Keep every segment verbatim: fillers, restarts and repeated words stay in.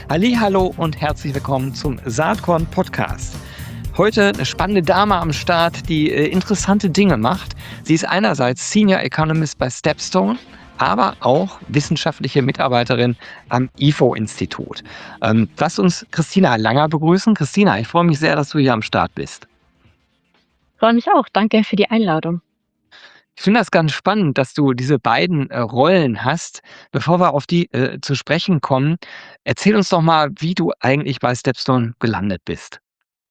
Hallihallo und herzlich willkommen zum Saatkorn Podcast. Heute eine spannende Dame am Start, die äh, interessante Dinge macht. Sie ist einerseits Senior Economist bei Stepstone, aber auch wissenschaftliche Mitarbeiterin am I F O-Institut. Ähm, lass uns Christina Langer begrüßen. Christina, ich freue mich sehr, dass du hier am Start bist. Freue mich auch. Danke für die Einladung. Ich finde das ganz spannend, dass du diese beiden äh, Rollen hast. Bevor wir auf die äh, zu sprechen kommen, erzähl uns doch mal, wie du eigentlich bei Stepstone gelandet bist.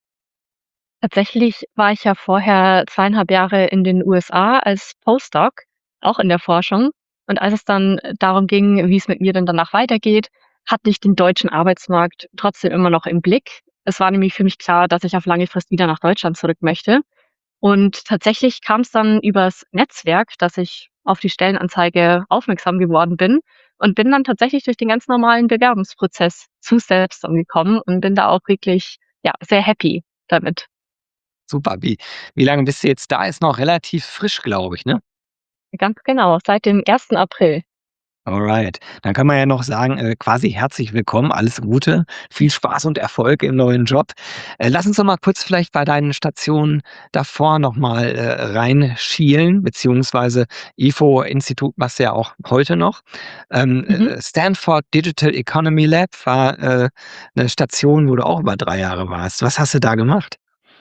Tatsächlich war ich ja vorher zweieinhalb Jahre in den U S A als Postdoc, auch in der Forschung. Und als es dann darum ging, wie es mit mir denn danach weitergeht, hatte ich den deutschen Arbeitsmarkt trotzdem immer noch im Blick. Es war nämlich für mich klar, dass ich auf lange Frist wieder nach Deutschland zurück möchte. Und tatsächlich kam es dann übers Netzwerk, dass ich auf die Stellenanzeige aufmerksam geworden bin und bin dann tatsächlich durch den ganz normalen Bewerbungsprozess zu Stepstone gekommen und bin da auch wirklich, ja, sehr happy damit. Super. Wie wie lange bist du jetzt da? Ist noch relativ frisch, glaube ich, ne? Ganz genau, seit dem ersten April. Alright. Dann kann man ja noch sagen, äh, quasi herzlich willkommen, alles Gute, viel Spaß und Erfolg im neuen Job. Äh, lass uns doch mal kurz vielleicht bei deinen Stationen davor noch mal, äh, reinschielen, beziehungsweise I F O-Institut machst du ja auch heute noch. Ähm, Mhm. äh, Stanford Digital Economy Lab war, äh, 'ne Station, wo du auch über drei Jahre warst. Was hast du da gemacht?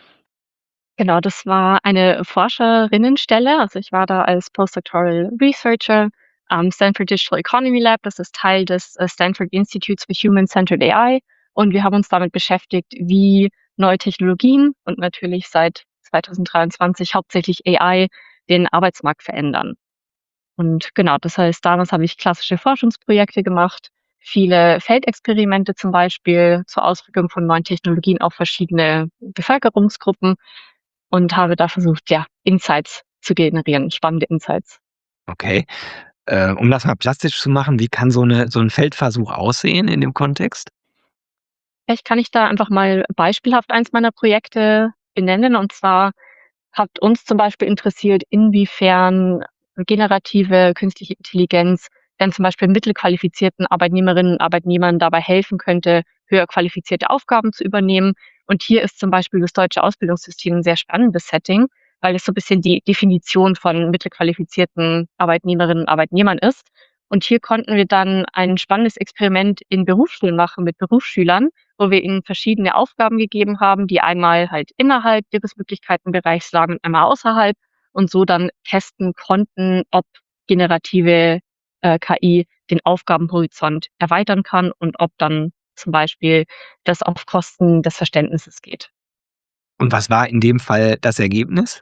Genau, das war eine Forscherinnenstelle. Also ich war da als Postdoctoral Researcher am Stanford Digital Economy Lab. Das ist Teil des äh, Stanford Institutes for Human-Centered A I. Und wir haben uns damit beschäftigt, wie neue Technologien und natürlich seit zweitausenddreiundzwanzig hauptsächlich A I den Arbeitsmarkt verändern. Und genau, das heißt, damals habe ich klassische Forschungsprojekte gemacht, viele Feldexperimente zum Beispiel zur Auswirkung von neuen Technologien auf verschiedene Bevölkerungsgruppen und habe da versucht, ja, Insights zu generieren, spannende Insights. Okay. Äh, um das mal plastisch zu machen, wie kann so 'ne so 'n Feldversuch aussehen in dem Kontext? Vielleicht kann ich da einfach mal beispielhaft eins meiner Projekte benennen. Und zwar hat uns zum Beispiel interessiert, inwiefern generative künstliche Intelligenz dann zum Beispiel mittelqualifizierten Arbeitnehmerinnen und Arbeitnehmern dabei helfen könnte, höher qualifizierte Aufgaben zu übernehmen. Und hier ist zum Beispiel das deutsche Ausbildungssystem ein sehr spannendes Setting, weil es so ein bisschen die Definition von mittelqualifizierten Arbeitnehmerinnen und Arbeitnehmern ist. Und hier konnten wir dann ein spannendes Experiment in Berufsschulen machen mit Berufsschülern, wo wir ihnen verschiedene Aufgaben gegeben haben, die einmal halt innerhalb ihres Möglichkeitenbereichs lagen und einmal außerhalb und so dann testen konnten, ob generative äh, K I den Aufgabenhorizont erweitern kann und ob dann zum Beispiel das auf Kosten des Verständnisses geht. Und was war in dem Fall das Ergebnis?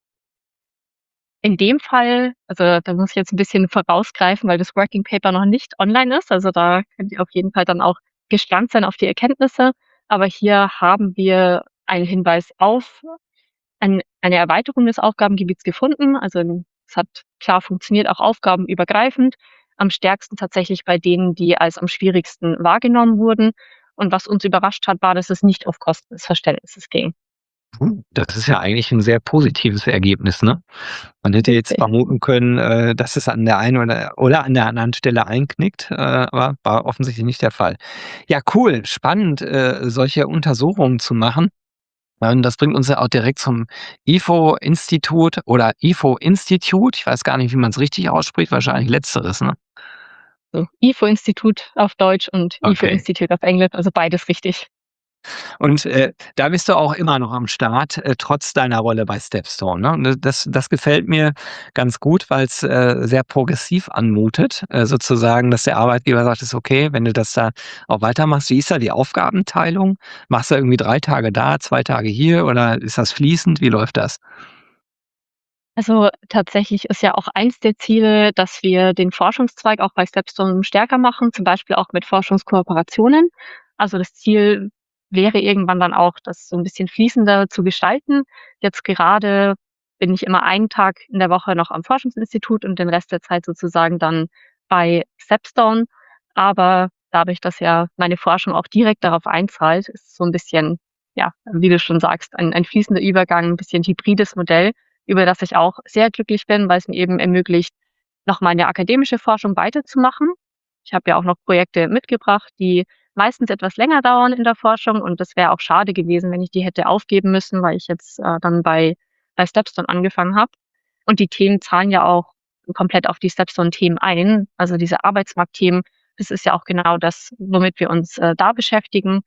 In dem Fall, also da muss ich jetzt ein bisschen vorausgreifen, weil das Working Paper noch nicht online ist. Also da könnt ihr auf jeden Fall dann auch gespannt sein auf die Erkenntnisse. Aber hier haben wir einen Hinweis auf ein eine Erweiterung des Aufgabengebiets gefunden. Also es hat klar funktioniert, auch aufgabenübergreifend. Am stärksten tatsächlich bei denen, die als am schwierigsten wahrgenommen wurden. Und was uns überrascht hat, war, dass es nicht auf Kosten des Verständnisses ging. Hm, das ist ja eigentlich 'n sehr positives Ergebnis, ne? Man hätte jetzt Richtig. vermuten können, äh, dass es an der einen oder oder an der anderen Stelle einknickt, äh, aber war offensichtlich nicht der Fall. Ja, cool, spannend, äh, solche Untersuchungen zu machen. Ähm, das bringt uns ja auch direkt zum I F O-Institut oder I F O-Institut. Ich weiß gar nicht, wie man's richtig ausspricht, wahrscheinlich Letzteres, ne? So, I F O-Institut auf Deutsch und I F Okay. O-Institut auf Englisch, also beides richtig. Und, äh, da bist du auch immer noch am Start, äh, trotz deiner Rolle bei Stepstone, ne? Ne, das das gefällt mir ganz gut, weil's, äh, sehr progressiv anmutet, äh, sozusagen, dass der Arbeitgeber sagt: „Ist okay, wenn du das da auch weitermachst.“ Wie ist da die Aufgabenteilung? Machst du irgendwie drei Tage da, zwei Tage hier oder ist das fließend? Wie läuft das? Also, tatsächlich ist ja auch eins der Ziele, dass wir den Forschungszweig auch bei Stepstone stärker machen, zum Beispiel auch mit Forschungskooperationen. Also, das Ziel wäre irgendwann dann auch, das so 'n bisschen fließender zu gestalten. Jetzt gerade bin ich immer einen Tag in der Woche noch am Forschungsinstitut und den Rest der Zeit sozusagen dann bei Stepstone. Aber dadurch, dass ja meine Forschung auch direkt darauf einzahlt, ist es so 'n bisschen, ja, wie du schon sagst, ein ein fließender Übergang, 'n bisschen hybrides Modell, über das ich auch sehr glücklich bin, weil es mir eben ermöglicht, noch meine akademische Forschung weiterzumachen. Ich habe ja auch noch Projekte mitgebracht, die meistens etwas länger dauern in der Forschung und das wäre auch schade gewesen, wenn ich die hätte aufgeben müssen, weil ich jetzt, äh, dann bei bei Stepstone angefangen habe. Und die Themen zahlen ja auch komplett auf die Stepstone-Themen ein. Also diese Arbeitsmarktthemen, das ist ja auch genau das, womit wir uns, äh, da beschäftigen.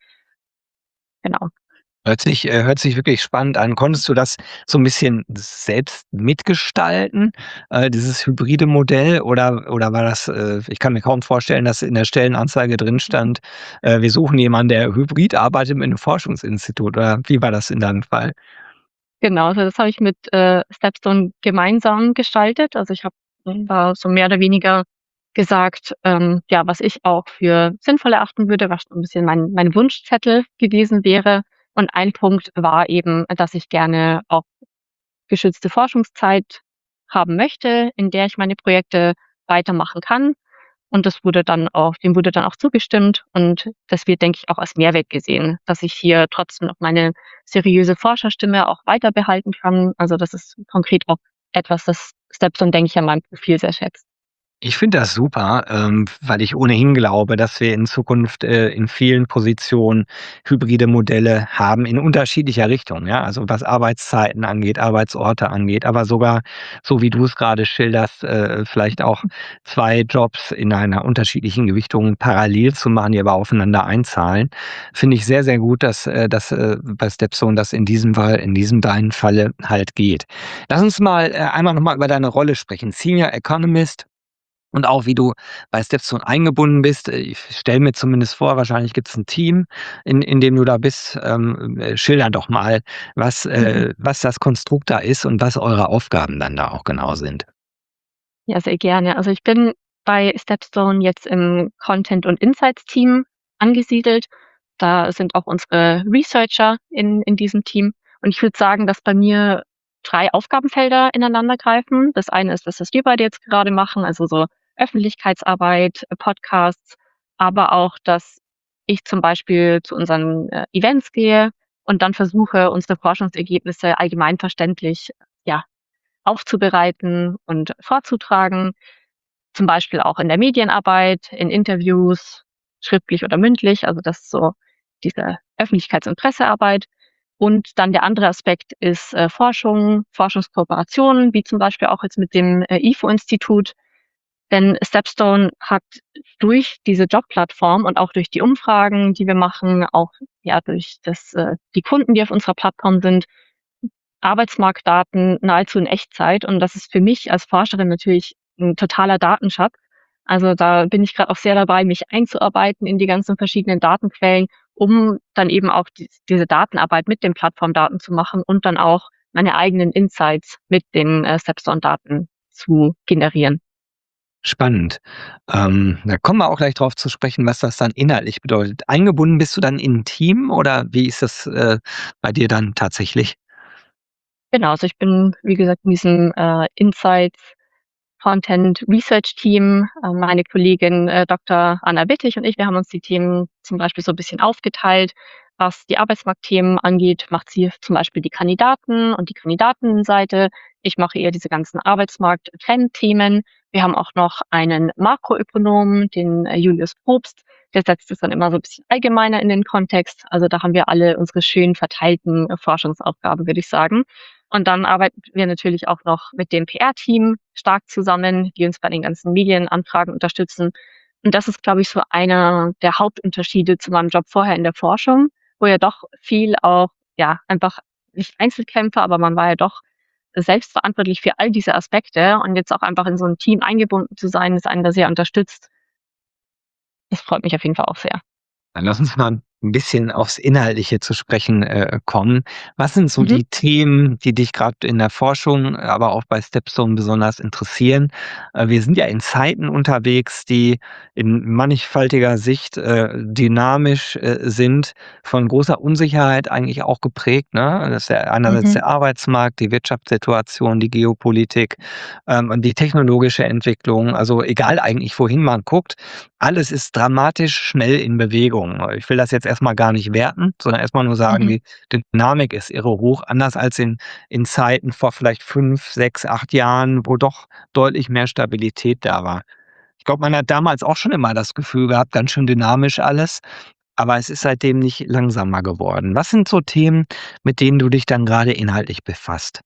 Genau. Hört sich äh, hört sich wirklich spannend an. Konntest du das so 'n bisschen selbst mitgestalten, äh, dieses hybride Modell oder oder war das äh, ich kann mir kaum vorstellen, dass in der Stellenanzeige drin stand, äh: „Wir suchen jemanden, der hybrid arbeitet mit 'nem Forschungsinstitut“, oder wie war das in deinem Fall? Genau, also das habe ich mit, äh, Stepstone gemeinsam gestaltet. Also, ich habe da so mehr oder weniger gesagt, ähm, ja, was ich auch für sinnvoll erachten würde, was so 'n bisschen mein mein Wunschzettel gewesen wäre. Und ein Punkt war eben, dass ich gerne auch geschützte Forschungszeit haben möchte, in der ich meine Projekte weitermachen kann. Und das wurde dann auch dem wurde dann auch zugestimmt und das wird, denke ich, auch als Mehrwert gesehen, dass ich hier trotzdem noch meine seriöse Forscherstimme auch weiterbehalten kann. Also, das ist konkret auch etwas, das Stepstone, denke ich, an meinem Profil sehr schätzt. Ich finde das super, ähm, weil ich ohnehin glaube, dass wir in Zukunft, äh, in vielen Positionen hybride Modelle haben in unterschiedlicher Richtung, ja? Also, was Arbeitszeiten angeht, Arbeitsorte angeht, aber sogar, so wie du es grade schilderst, äh, vielleicht auch zwei Jobs in einer unterschiedlichen Gewichtung parallel zu machen, die aber aufeinander einzahlen. Finde ich sehr, sehr gut, dass, äh dass, äh, bei Stepstone das in diesem Fall in diesem deinen Falle halt geht. Lass uns mal, äh, einmal noch mal über deine Rolle sprechen. Senior Economist und auch wie du bei Stepstone eingebunden bist. Äh, ich stelle mir zumindest vor, wahrscheinlich gibt's 'n Team, in in dem du da bist. Ähm, äh, schilder doch mal, was Mhm. äh, was das Konstrukt da ist und was eure Aufgaben dann da auch genau sind. Ja, sehr gerne. Also, ich bin bei Stepstone jetzt im Content und Insights Team angesiedelt. Da sind auch unsere Researcher in in diesem Team. Und ich würde sagen, dass bei mir drei Aufgabenfelder ineinandergreifen. Das eine ist das, was wir beide jetzt gerade machen, also so Öffentlichkeitsarbeit, Podcasts, aber auch, dass ich zum Beispiel zu unseren, äh, Events gehe und dann versuche, unsere Forschungsergebnisse allgemeinverständlich, ja, aufzubereiten und vorzutragen. Zum Beispiel auch in der Medienarbeit, in Interviews, schriftlich oder mündlich. Also, das ist so diese Öffentlichkeits und Pressearbeit. Und dann der andere Aspekt ist, äh, Forschung, Forschungskooperationen, wie zum Beispiel auch jetzt mit dem, äh, ifo-Institut. Denn Stepstone hat durch diese Jobplattform und auch durch die Umfragen, die wir machen, auch, ja, durch das äh, die Kunden, die auf unserer Plattform sind, Arbeitsmarktdaten nahezu in Echtzeit. Und das ist für mich als Forscherin natürlich 'n totaler Datenschatz. Also, da bin ich grad auch sehr dabei, mich einzuarbeiten in die ganzen verschiedenen Datenquellen, um dann eben auch dies diese Datenarbeit mit den Plattformdaten zu machen und dann auch meine eigenen Insights mit den, äh, Stepstone-Daten zu generieren. Spannend. Ähm, da kommen wir auch gleich drauf zu sprechen, was das dann inhaltlich bedeutet. Eingebunden bist du dann in 'n Team oder wie ist das, äh, bei dir dann tatsächlich? Genau, also ich bin, wie gesagt, in diesem, äh, Insights Content Research Team. Äh, meine Kollegin, äh, Doktor Anna Wittig und ich, wir haben uns die Themen zum Beispiel so 'n bisschen aufgeteilt. Was die Arbeitsmarktthemen angeht, macht sie zum Beispiel die Kandidaten und die Kandidatinnenseite. Ich mache eher diese ganzen Arbeitsmarkt-Trendthemen. Wir haben auch noch einen Makroökonomen, den, äh, Julius Probst, der setzt es dann immer so 'n bisschen allgemeiner in den Kontext. Also, da haben wir alle unsere schön verteilten, äh, Forschungsaufgaben, würde ich sagen. Und dann arbeiten wir natürlich auch noch mit dem P R-Team stark zusammen, die uns bei den ganzen Medienanfragen unterstützen. Und das ist, glaube ich, so einer der Hauptunterschiede zu meinem Job vorher in der Forschung, wo ja doch viel auch, ja, einfach nicht Einzelkämpfer, aber man war ja doch selbstverantwortlich für all diese Aspekte und jetzt auch einfach in so 'n Team eingebunden zu sein, das einen da sehr unterstützt. Das freut mich auf jeden Fall auch sehr. Dann lass uns mal 'n bisschen aufs Inhaltliche zu sprechen, äh, kommen. Was sind so Mhm. die Themen, die dich grad in der Forschung, aber auch bei Stepstone besonders interessieren? Äh, wir sind ja in Zeiten unterwegs, die in mannigfaltiger Sicht, äh, dynamisch, äh, sind, von großer Unsicherheit eigentlich auch geprägt, ne? Das ist ja einerseits Mhm. der Arbeitsmarkt, die Wirtschaftssituation, die Geopolitik, ähm, und die technologische Entwicklung. Also, egal eigentlich, wohin man guckt, alles ist dramatisch schnell in Bewegung. Ich will das jetzt erst mal gar nicht werten, sondern erst mal nur sagen, Mhm. die Dynamik ist irre hoch, anders als in in Zeiten vor vielleicht fünf, sechs, acht Jahren, wo doch deutlich mehr Stabilität da war. Ich glaube, man hat damals auch schon immer das Gefühl gehabt, ganz schön dynamisch alles. aber es ist seitdem nicht langsamer geworden. Was sind so Themen, mit denen du dich dann gerade inhaltlich befasst?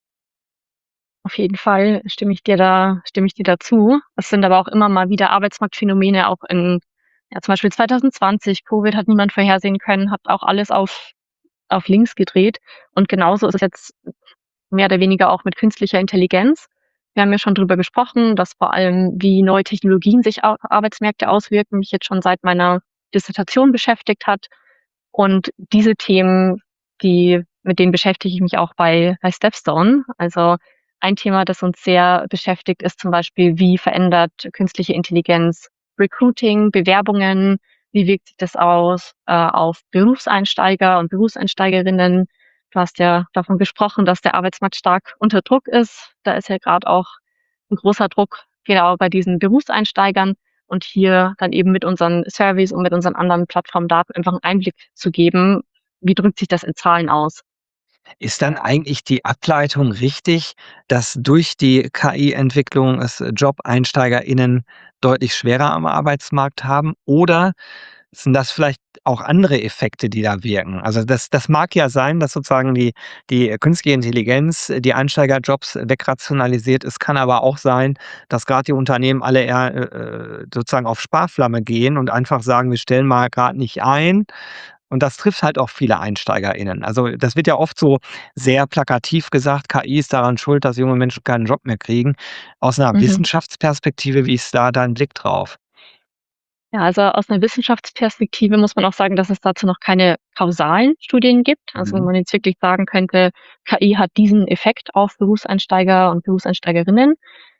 Auf jeden Fall stimme ich dir da stimme ich dir da zu. Es sind aber auch immer mal wieder Arbeitsmarktphänomene auch in ja, zum Beispiel zwanzig zwanzig, Covid hat niemand vorhersehen können, hat auch alles auf auf links gedreht. Und genauso ist es jetzt mehr oder weniger auch mit künstlicher Intelligenz. Wir haben ja schon drüber gesprochen, dass vor allem, wie neue Technologien sich auf Arbeitsmärkte auswirken, mich jetzt schon seit meiner Dissertation beschäftigt hat. Und diese Themen, die mit denen beschäftige ich mich auch bei bei Stepstone. Also, ein Thema, das uns sehr beschäftigt, ist zum Beispiel, wie verändert künstliche Intelligenz Recruiting, Bewerbungen? Wie wirkt sich das aus, äh, auf Berufseinsteiger und Berufseinsteigerinnen? Du hast ja davon gesprochen, dass der Arbeitsmarkt stark unter Druck ist. Da ist ja grad auch 'n großer Druck, genau bei diesen Berufseinsteigern und hier dann eben mit unseren Surveys und mit unseren anderen Plattformdaten einfach 'n Einblick zu geben, wie drückt sich das in Zahlen aus? Ist dann eigentlich die Ableitung richtig, dass durch die K I-Entwicklung es JobeinsteigerInnen deutlich schwerer am Arbeitsmarkt haben? Oder sind das vielleicht auch andere Effekte, die da wirken? Also, das das mag ja sein, dass sozusagen die die künstliche Intelligenz die Einsteigerjobs wegrationalisiert. Es kann aber auch sein, dass grad die Unternehmen alle eher, äh, äh, sozusagen auf Sparflamme gehen und einfach sagen: „Wir stellen mal grad nicht ein.“ Und das trifft halt auch viele EinsteigerInnen. Also, das wird ja oft so sehr plakativ gesagt: „K I ist daran schuld, dass junge Menschen keinen Job mehr kriegen.“ Aus 'ner Mhm. Wissenschaftsperspektive, wie ist da dein Blick drauf? Ja, also, aus 'ner Wissenschaftsperspektive muss man auch sagen, dass es dazu noch keine kausalen Studien gibt. Also, wo Mhm. man jetzt wirklich sagen könnte, K I hat diesen Effekt auf Berufseinsteiger und Berufseinsteigerinnen.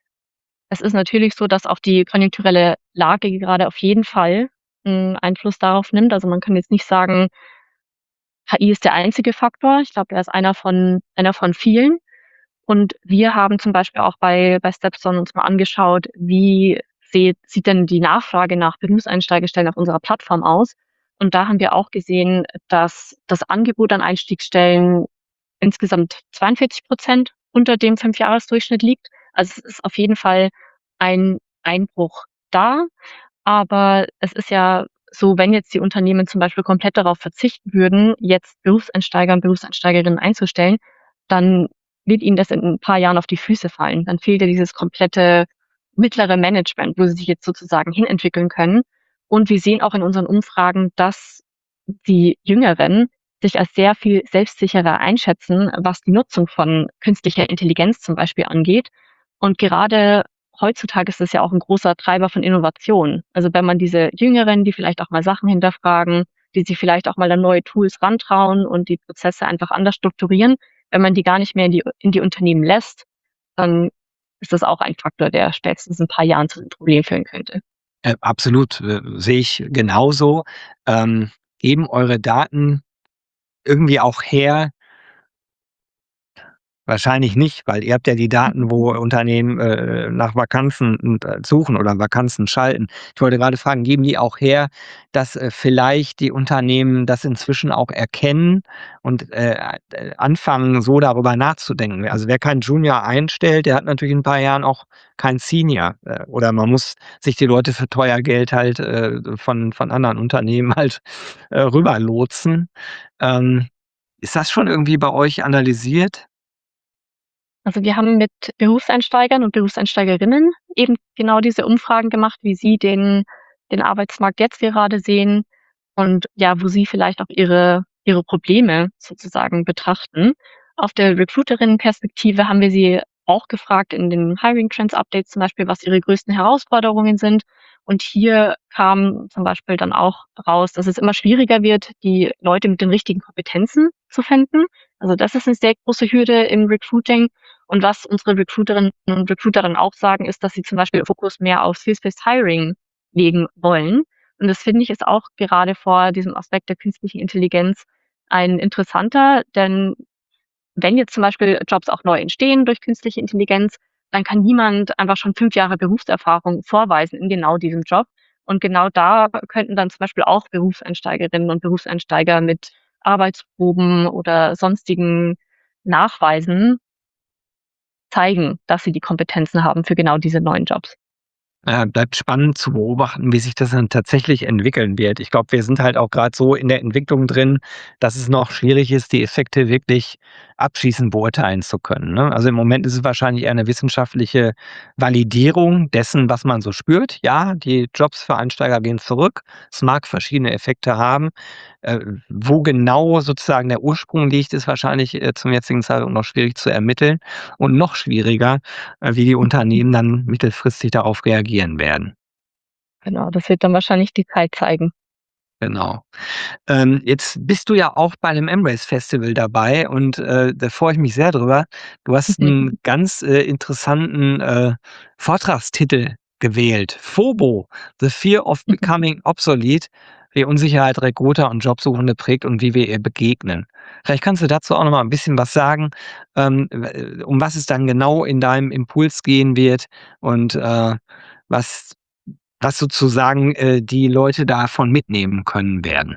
Es ist natürlich so, dass auch die konjunkturelle Lage gerade auf jeden Fall 'n Einfluss darauf nimmt. Also, man kann jetzt nicht sagen K I ist der einzige Faktor. Ich glaube, er ist einer von einer von vielen. Und wir haben zum Beispiel auch bei bei Stepstone uns mal angeschaut, wie seht sieht denn die Nachfrage nach Berufseinsteigerstellen auf unserer Plattform aus? Und da haben wir auch gesehen, dass das Angebot an Einstiegsstellen insgesamt zweiundvierzig Prozent unter dem Fünfjahresdurchschnitt liegt. Also, es ist auf jeden Fall ein Einbruch da. Aber es ist ja so, wenn jetzt die Unternehmen zum Beispiel komplett darauf verzichten würden, jetzt Berufseinsteiger und Berufseinsteigerinnen einzustellen, dann wird ihnen das in 'n paar Jahren auf die Füße fallen. Dann fehlt ja dieses komplette mittlere Management, wo sie sich jetzt sozusagen hinentwickeln können. Und wir sehen auch in unseren Umfragen, dass die Jüngeren sich als sehr viel selbstsicherer einschätzen, was die Nutzung von künstlicher Intelligenz zum Beispiel angeht. Und gerade heutzutage ist es ja auch 'n großer Treiber von Innovation. Also, wenn man diese Jüngeren, die vielleicht auch mal Sachen hinterfragen, die sich vielleicht auch mal an neue Tools rantrauen und die Prozesse einfach anders strukturieren, wenn man die gar nicht mehr in die in die Unternehmen lässt, dann ist das auch ein Faktor, der spätestens in 'n paar Jahren zu 'nem Problem führen könnte. Äh, absolut, äh, sehe ich genauso. Ähm, geben eure Daten irgendwie auch her Wahrscheinlich nicht, weil ihr habt ja die Daten, wo Unternehmen, äh, nach Vakanzen, hm, äh, suchen oder Vakanzen schalten. Ich wollte grade fragen, geben die auch her, dass, äh, vielleicht die Unternehmen das inzwischen auch erkennen und, äh, äh, anfangen, so darüber nachzudenken? Also, wer keinen Junior einstellt, der hat natürlich in 'n paar Jahren auch keinen Senior. Äh, oder man muss sich die Leute für teuer Geld halt, äh, von von anderen Unternehmen halt, äh, rüberlotsen. Ähm, ist das schon irgendwie bei euch analysiert? Also, wir haben mit Berufseinsteigern und Berufseinsteigerinnen eben genau diese Umfragen gemacht, wie sie den den Arbeitsmarkt jetzt gerade sehen und ja, wo sie vielleicht auch ihre ihre Probleme sozusagen betrachten. Auf der Recruiterinnenperspektive haben wir sie auch gefragt in den Hiring Trends Updates zum Beispiel, was ihre größten Herausforderungen sind. Und hier kam zum Beispiel dann auch raus, dass es immer schwieriger wird, die Leute mit den richtigen Kompetenzen zu finden. Also, das ist 'ne sehr große Hürde im Recruiting. Und was unsere Recruiterinnen und Recruiter dann auch sagen, ist, dass sie zum Beispiel Fokus mehr auf Skills-Based Hiring legen wollen. Und das finde ich, ist auch gerade vor diesem Aspekt der künstlichen Intelligenz ein interessanter, denn wenn jetzt zum Beispiel Jobs auch neu entstehen durch künstliche Intelligenz, dann kann niemand einfach schon fünf Jahre Berufserfahrung vorweisen in genau diesem Job. Und genau da könnten dann zum Beispiel auch Berufseinsteigerinnen und Berufseinsteiger mit Arbeitsproben oder sonstigen Nachweisen zeigen, dass sie die Kompetenzen haben für genau diese neuen Jobs. Äh, bleibt spannend zu beobachten, wie sich das dann tatsächlich entwickeln wird. Ich glaube, wir sind halt auch gerade so in der Entwicklung drin, dass es noch schwierig ist, die Effekte wirklich abschließend beurteilen zu können, ne? Also, im Moment ist es wahrscheinlich eher 'ne wissenschaftliche Validierung dessen, was man so spürt. Ja, die Jobs für Einsteiger gehen zurück. Es mag verschiedene Effekte haben. Äh, wo genau sozusagen der Ursprung liegt, ist wahrscheinlich, äh, zum jetzigen Zeitpunkt noch schwierig zu ermitteln und noch schwieriger, äh, wie die Unternehmen dann mittelfristig darauf reagieren werden. Genau, das wird dann wahrscheinlich die Zeit zeigen. Genau. Ähm, jetzt bist du ja auch bei dem M-Race Festival dabei und, äh, da freue ich mich sehr drüber. Du hast 'n ganz, äh, interessanten, äh, Vortragstitel gewählt. FOBO: „The Fear of Becoming Obsolete. Wie Unsicherheit Recruiter und Jobsuchende prägt und wie wir ihr begegnen.“ Vielleicht kannst du dazu auch noch mal 'n bisschen was sagen, ähm, w um was es dann genau in deinem Impuls gehen wird und, äh, was was sozusagen, äh, die Leute davon mitnehmen können werden.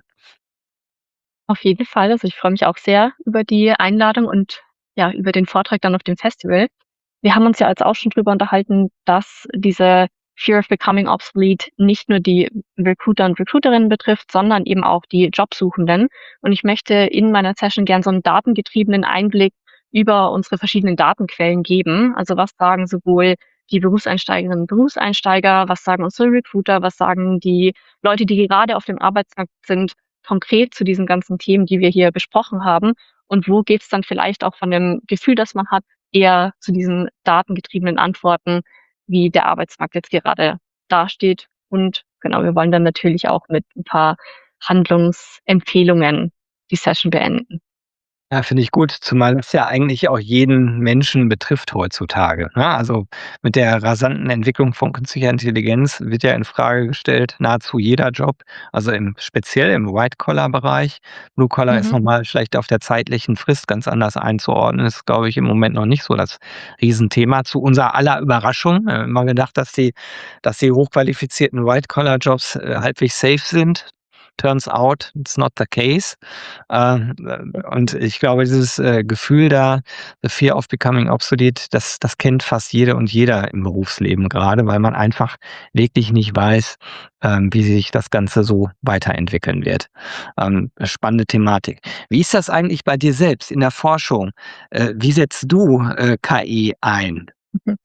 Auf jeden Fall. Also, ich freue mich auch sehr über die Einladung und, ja, über den Vortrag dann auf dem Festival. Wir haben uns ja jetzt auch schon drüber unterhalten, dass diese Fear of Becoming Obsolete nicht nur die Recruiter und Recruiterinnen betrifft, sondern eben auch die Jobsuchenden. Und ich möchte in meiner Session gern so 'n datengetriebenen Einblick über unsere verschiedenen Datenquellen geben. Also, was sagen sowohl die Berufseinsteigerinnen und Berufseinsteiger, was sagen unsere Recruiter, was sagen die Leute, die gerade auf dem Arbeitsmarkt sind, konkret zu diesen ganzen Themen, die wir hier besprochen haben und wo geht's dann vielleicht auch von dem Gefühl, das man hat, eher zu diesen datengetriebenen Antworten, wie der Arbeitsmarkt jetzt gerade dasteht. Und genau, wir wollen dann natürlich auch mit 'n paar Handlungsempfehlungen die Session beenden. Ja, finde ich gut, zumal es ja eigentlich auch jeden Menschen betrifft heutzutage, ne? Also, mit der rasanten Entwicklung von künstlicher Intelligenz wird ja infrage gestellt nahezu jeder Job, also, im speziell im White-Collar-Bereich. Blue-Collar ist Mhm. noch mal vielleicht auf der zeitlichen Frist ganz anders einzuordnen. Ist, glaube ich, im Moment noch nicht so das Riesenthema. Zu unser aller Überraschung, äh, immer gedacht, dass die dass die hochqualifizierten White-Collar-Jobs, äh, halbwegs safe sind. Turns out, it's not the case. Äh, und ich glaube, dieses, äh, Gefühl da, the fear of becoming obsolete, das das kennt fast jede und jeder im Berufsleben grade, weil man einfach wirklich nicht weiß, ähm, wie sich das Ganze so weiterentwickeln wird. Ähm, spannende Thematik. Wie ist das eigentlich bei dir selbst in der Forschung? Äh, wie setzt du, äh, K I ein? Mhm.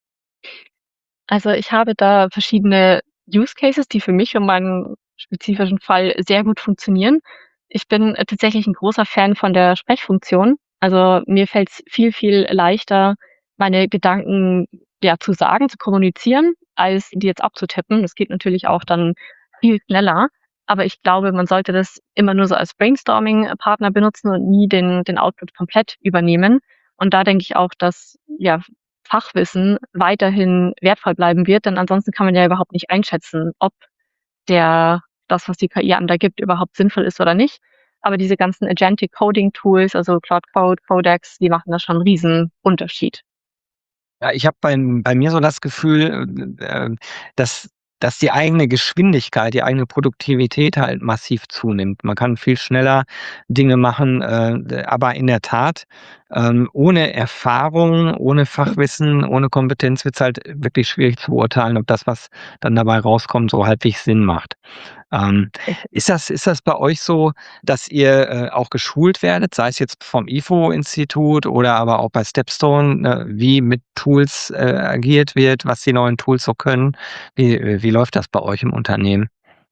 Also, ich habe da verschiedene Use Cases, die für mich und meinen spezifischen Fall sehr gut funktionieren. Ich bin, äh, tatsächlich 'n großer Fan von der Sprechfunktion. Also, mir fällt's viel, viel leichter, meine Gedanken, ja, zu sagen, zu kommunizieren, als die jetzt abzutippen. Das geht natürlich auch dann viel schneller, aber ich glaube, man sollte das immer nur so als Brainstorming-Partner benutzen und nie den den Output komplett übernehmen. Und da denke ich auch, dass, ja, Fachwissen weiterhin wertvoll bleiben wird, denn ansonsten kann man ja überhaupt nicht einschätzen, ob der das, was die K I einem da gibt, überhaupt sinnvoll ist oder nicht. Aber diese ganzen Agentic Coding Tools, also Claude Code, Codex, die machen da schon 'n Riesenunterschied. Ja, ich habe beim bei mir so das Gefühl, äh, ähm, dass dass die eigene Geschwindigkeit, die eigene Produktivität halt massiv zunimmt. Man kann viel schneller Dinge machen, äh, d aber in der Tat, ähm, ohne Erfahrung, ohne Fachwissen, ohne Kompetenz wird's halt wirklich schwierig zu beurteilen, ob das, was dann dabei rauskommt, so halbwegs Sinn macht. Ähm, Richtig. ist das ist das bei euch so, dass ihr, äh, auch geschult werdet, sei es jetzt vom IFO-Institut oder aber auch bei Stepstone, ne, wie mit Tools, äh, agiert wird, was die neuen Tools so können? Wie äh, wie läuft das bei euch im Unternehmen?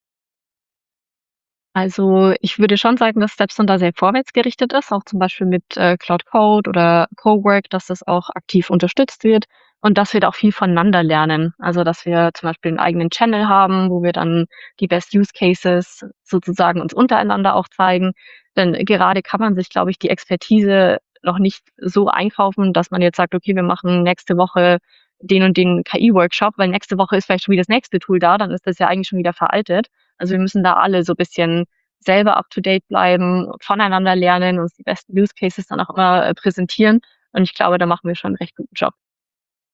Also, ich würde schon sagen, dass Stepstone da sehr vorwärtsgerichtet ist, auch zum Beispiel mit, äh, Claude Code oder Cowork, dass das auch aktiv unterstützt wird und dass wir da auch viel voneinander lernen. Also, dass wir zum Beispiel 'n eigenen Channel haben, wo wir dann die Best Use Cases sozusagen uns untereinander auch zeigen. Denn gerade kann man sich, glaube ich, die Expertise noch nicht so einkaufen, dass man jetzt sagt: „Okay, wir machen nächste Woche den und den K I-Workshop“, weil nächste Woche ist vielleicht schon wieder das nächste Tool da, dann ist das ja eigentlich schon wieder veraltet. Also, wir müssen da alle so bisschen selber up to date bleiben, voneinander lernen, uns die besten Use Cases dann auch immer, äh, präsentieren und ich glaube, da machen wir schon 'n recht guten Job.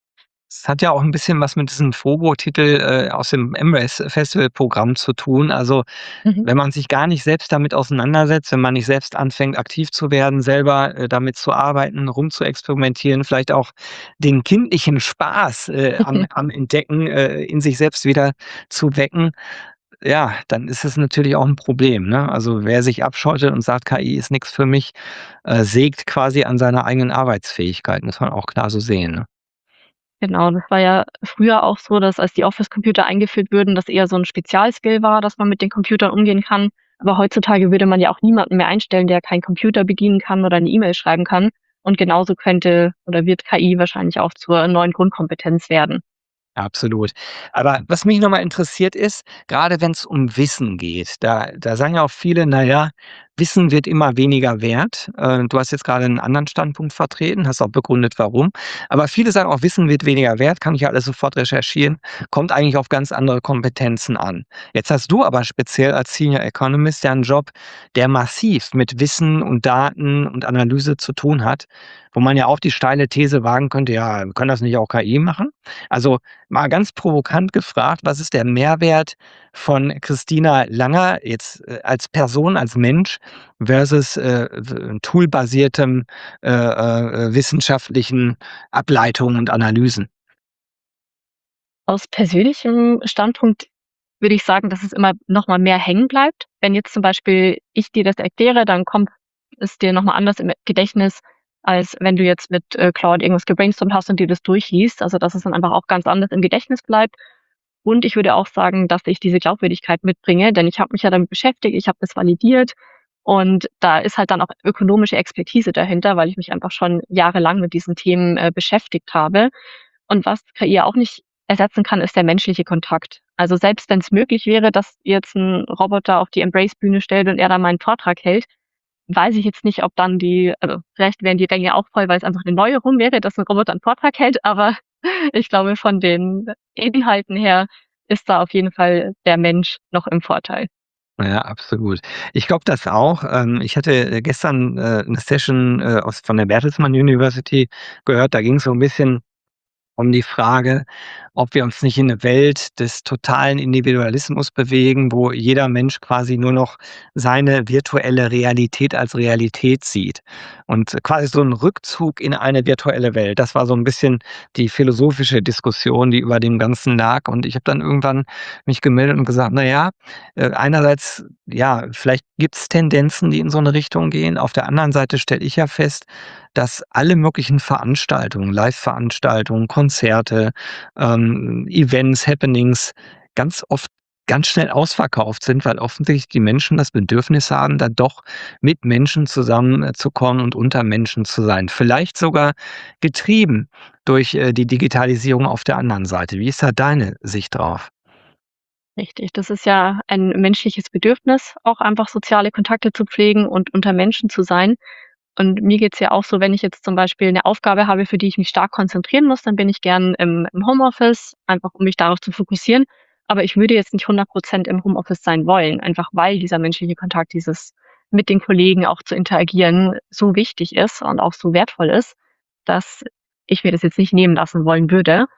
Es hat ja auch 'n bisschen was mit diesem FOGO-Titel, äh, aus dem M-Race-Festivalprogramm zu tun. Also, Mhm. wenn man sich gar nicht selbst damit auseinandersetzt, wenn man nicht selbst anfängt, aktiv zu werden, selber, äh, damit zu arbeiten, rumzuexperimentieren, vielleicht auch den kindlichen Spaß, äh, am am Entdecken, äh, in sich selbst wieder zu wecken, ja, dann ist es natürlich auch 'n Problem, ne? Also, wer sich abschottet und sagt: „K I ist nix für mich“, äh, sägt quasi an seiner eigenen Arbeitsfähigkeit, muss man auch klar so sehen, ne? Genau, das war ja früher auch so, dass als die Office-Computer eingeführt wurden, das eher so 'n Spezialskill war, dass man mit den Computern umgehen kann. Aber heutzutage würde man ja auch niemanden mehr einstellen, der keinen Computer bedienen kann oder 'ne E-Mail schreiben kann. Und genauso könnte oder wird K I wahrscheinlich auch zur neuen Grundkompetenz werden. Absolut. Aber was mich noch mal interessiert ist, grade wenn's um Wissen geht, da da sagen ja auch viele: „Na ja, Wissen wird immer weniger wert.“ Äh, du hast jetzt grade 'n anderen Standpunkt vertreten, hast auch begründet, warum. Aber viele sagen auch: „Wissen wird weniger wert, kann ich ja alles sofort recherchieren, kommt eigentlich auf ganz andere Kompetenzen an.“ Jetzt hast du aber speziell als Senior Economist ja 'n Job, der massiv mit Wissen und Daten und Analyse zu tun hat, wo man ja auch die steile These wagen könnte: „Ja, kann das nicht auch K I machen?“ Also, mal ganz provokant gefragt, was ist der Mehrwert von Christina Langer jetzt, äh, als Person, als Mensch versus, äh, w toolbasiertem, äh, äh, wissenschaftlichen Ableitungen und Analysen? Aus persönlichem Standpunkt würde ich sagen, dass es immer noch mal mehr hängen bleibt. Wenn jetzt zum Beispiel ich dir das erkläre, dann kommt es dir noch mal anders im Gedächtnis, als wenn du jetzt mit, äh, Claude irgendwas gebrainstormt hast und dir das durchliest. Also, dass es dann einfach auch ganz anders im Gedächtnis bleibt. Und ich würde auch sagen, dass ich diese Glaubwürdigkeit mitbringe, denn ich habe mich ja damit beschäftigt, ich habe das validiert und da ist halt dann auch ökonomische Expertise dahinter, weil ich mich einfach schon jahrelang mit diesen Themen, äh, beschäftigt habe. Und was K I ja auch nicht ersetzen kann, ist der menschliche Kontakt. Also, selbst wenn's möglich wäre, dass jetzt 'n Roboter auf die Embrace-Bühne stellt und er da meinen Vortrag hält, weiß ich jetzt nicht, ob dann die also, vielleicht wären die Ränge auch voll, weil's einfach 'ne Neuerung wäre, dass 'n Roboter 'n Vortrag hält, aber ich glaube, von den Inhalten her ist da auf jeden Fall der Mensch noch im Vorteil. Ja, absolut. Ich glaube das auch. Ähm, ich hatte, äh, gestern, äh, 'ne Session, äh, aus von der Bertelsmann University gehört. Da ging's so 'n bisschen um die Frage, ob wir uns nicht in 'ne Welt des totalen Individualismus bewegen, wo jeder Mensch quasi nur noch seine virtuelle Realität als Realität sieht. Und quasi so 'n Rückzug in eine virtuelle Welt. Das war so 'n bisschen die philosophische Diskussion, die über dem Ganzen lag. Und ich habe dann irgendwann mich gemeldet und gesagt: „Na ja, äh, einerseits, ja, vielleicht gibt's Tendenzen, die in so 'ne Richtung gehen. Auf der anderen Seite stelle ich ja fest, dass alle möglichen Veranstaltungen, Live-Veranstaltungen, Konzerte, ähm, Events, Happenings ganz oft ganz schnell ausverkauft sind, weil offensichtlich die Menschen das Bedürfnis haben, dann doch mit Menschen zusammen, äh, zu kommen und unter Menschen zu sein. Vielleicht sogar getrieben durch, äh, die Digitalisierung auf der anderen Seite. Wie ist da deine Sicht drauf? Richtig, das ist ja ein menschliches Bedürfnis, auch einfach soziale Kontakte zu pflegen und unter Menschen zu sein. Und mir geht's ja auch so, wenn ich jetzt zum Beispiel 'ne Aufgabe habe, für die ich mich stark konzentrieren muss, dann bin ich gern im im Homeoffice, einfach um mich darauf zu fokussieren. Aber ich würde jetzt nicht hundert Prozent im Homeoffice sein wollen, einfach weil dieser menschliche Kontakt, dieses mit den Kollegen auch zu interagieren, so wichtig ist und auch so wertvoll ist, dass ich mir das jetzt nicht nehmen lassen wollen würde.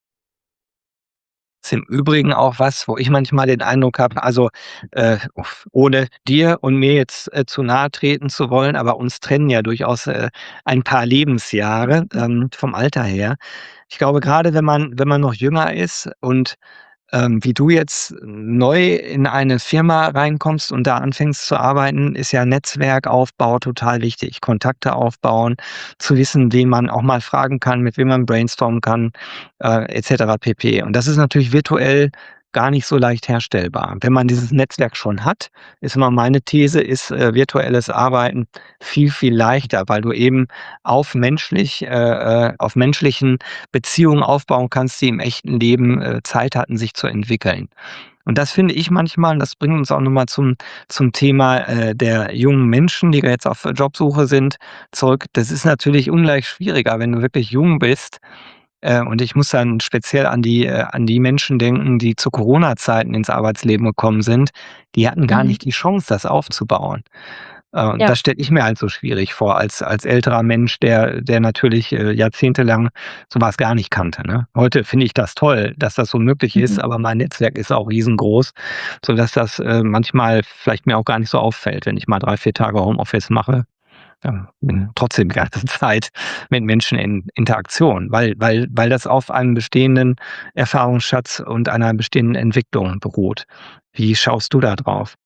Ist im Übrigen auch was, wo ich manchmal den Eindruck habe, also, äh, uff, ohne dir und mir jetzt, äh, zu nahe treten zu wollen, aber uns trennen ja durchaus, äh, ein paar Lebensjahre, ähm, vom Alter her. Ich glaube, grade wenn man wenn man noch jünger ist und, ähm, wie du jetzt neu in eine Firma reinkommst und da anfängst zu arbeiten, ist ja Netzwerkaufbau total wichtig. Kontakte aufbauen, zu wissen, wen man auch mal fragen kann, mit wem man brainstormen kann, äh, et cetera pp. Und das ist natürlich virtuell gar nicht so leicht herstellbar. Wenn man dieses Netzwerk schon hat, ist immer meine These, ist, äh, virtuelles Arbeiten viel, viel leichter, weil du eben auf menschlich äh, äh, auf menschlichen Beziehungen aufbauen kannst, die im echten Leben, äh, Zeit hatten, sich zu entwickeln. Und das finde ich manchmal das bringt uns auch noch mal zum zum Thema, äh, der jungen Menschen, die jetzt auf Jobsuche sind, zurück. Das ist natürlich ungleich schwieriger, wenn du wirklich jung bist. Äh, und ich muss dann speziell an die äh, an die Menschen denken, die zu Corona-Zeiten ins Arbeitsleben gekommen sind. Die hatten gar Mhm. nicht die Chance, das aufzubauen. Äh, und Ja. das stelle ich mir halt so schwierig vor als als älterer Mensch, der der natürlich, äh, jahrzehntelang so was gar nicht kannte, ne? Heute finde ich das toll, dass das so möglich ist, Mhm. aber mein Netzwerk ist auch riesengroß, sodass das, äh, manchmal vielleicht mir auch gar nicht so auffällt, wenn ich mal drei, vier Tage Homeoffice mache. Ja, bin trotzdem die ganze Zeit mit Menschen in Interaktion, weil weil weil das auf einem bestehenden Erfahrungsschatz und einer bestehenden Entwicklung beruht. Wie schaust du da drauf?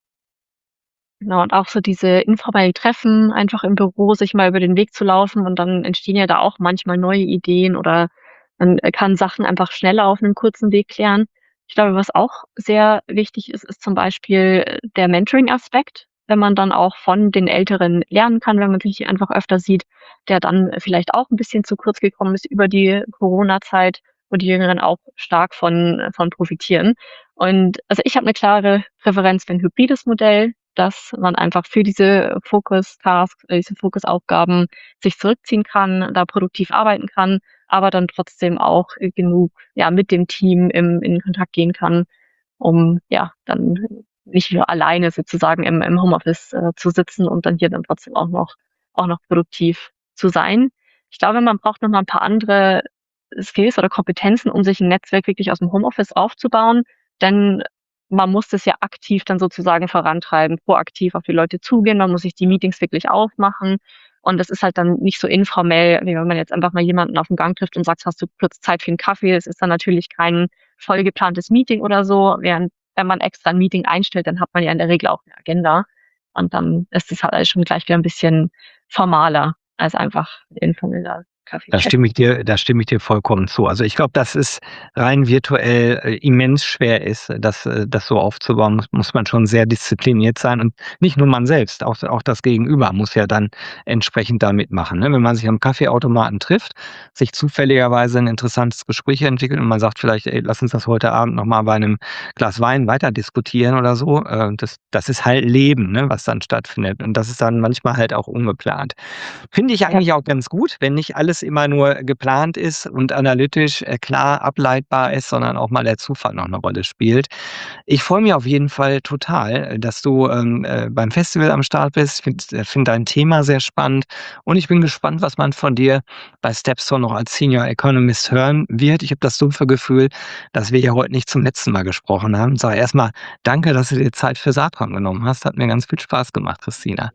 Genau, und auch so diese informellen Treffen, einfach im Büro sich mal über den Weg zu laufen und dann entstehen ja da auch manchmal neue Ideen oder man, äh, kann Sachen einfach schneller auf 'nem kurzen Weg klären. Ich glaube, was auch sehr wichtig ist, ist zum Beispiel, äh, der Mentoring-Aspekt, wenn man dann auch von den Älteren lernen kann, wenn man sich einfach öfter sieht, der dann vielleicht auch 'n bisschen zu kurz gekommen ist über die Corona-Zeit, wo die Jüngeren auch stark von äh, von profitieren. Und also, ich habe 'ne klare Präferenz für 'n hybrides Modell, dass man einfach für diese Focus-Tasks, äh, diese Fokusaufgaben sich zurückziehen kann, da produktiv arbeiten kann, aber dann trotzdem auch, äh, genug, ja, mit dem Team im in Kontakt gehen kann, um, ja, dann nicht nur alleine sozusagen im im Homeoffice, äh, zu sitzen und dann hier dann trotzdem auch noch auch noch produktiv zu sein. Ich glaube, man braucht noch mal 'n paar andere Skills oder Kompetenzen, um sich 'n Netzwerk wirklich aus'm Homeoffice aufzubauen, denn man muss das ja aktiv dann sozusagen vorantreiben, proaktiv auf die Leute zugehen. Man muss sich die Meetings wirklich aufmachen und das ist halt dann nicht so informell, wie wenn man jetzt einfach mal jemanden auf'm Gang trifft und sagt: „Hast du kurz Zeit für 'n Kaffee?“ Es ist dann natürlich kein voll geplantes Meeting oder so, während wenn man extra 'n Meeting einstellt, dann hat man ja in der Regel auch 'ne Agenda und dann ist das halt alles schon gleich wieder 'n bisschen formaler als einfach informeller Da Kaffeechat. stimme ich dir da stimme ich dir vollkommen zu. Also, ich glaube, dass es rein virtuell, äh, immens schwer ist, das äh, das so aufzubauen, muss muss man schon sehr diszipliniert sein und nicht nur man selbst, auch auch das Gegenüber muss ja dann entsprechend da mitmachen, ne? Wenn man sich am Kaffeeautomaten trifft, sich zufälligerweise 'n interessantes Gespräch entwickelt und man sagt vielleicht: „Ey, lass uns das heute Abend noch mal bei 'nem Glas Wein weiter diskutieren“ oder so. Äh, das das ist halt Leben, ne, was dann stattfindet und das ist dann manchmal halt auch ungeplant. Finde ich Ja. eigentlich auch ganz gut, wenn nicht alles immer nur geplant ist und analytisch, äh, klar ableitbar ist, sondern auch mal der Zufall noch 'ne Rolle spielt. Ich freue mich auf jeden Fall total, äh, dass du, ähm, äh, beim Festival am Start bist. Finde äh, finde dein Thema sehr spannend und ich bin gespannt, was man von dir bei Stepstone noch als Senior Economist hören wird. Ich habe das dumpfe Gefühl, dass wir hier heute nicht zum letzten Mal gesprochen haben. Sage erst mal danke, dass du dir Zeit für Saatkorn genommen hast. Hat mir ganz viel Spaß gemacht, Christina.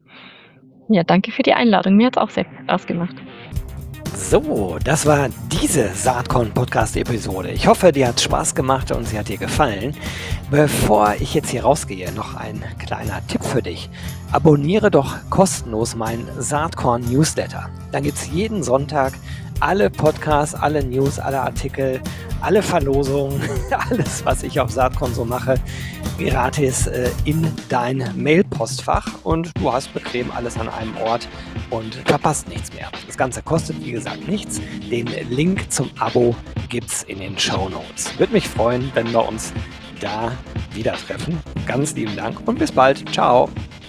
Ja, danke für die Einladung. Mir hat's auch sehr viel Spaß gemacht. So, das war diese Saatkorn-Podcast-Episode. Ich hoffe, dir hat's Spaß gemacht und sie hat dir gefallen. Bevor ich jetzt hier rausgehe, noch ein kleiner Tipp für dich. Abonniere doch kostenlos meinen Saatkorn-Newsletter. Dann gibt's jeden Sonntag alle Podcasts, alle News, alle Artikel, alle Verlosungen, alles, was ich auf Saatkorn so mache, gratis äh, in dein Mailpostfach und du hast bequem alles an einem Ort und verpasst nichts mehr. Das Ganze kostet, wie gesagt, nichts. Den Link zum Abo gibt's in den Shownotes. Würde mich freuen, wenn wir uns da wieder treffen. Ganz lieben Dank und bis bald. Ciao.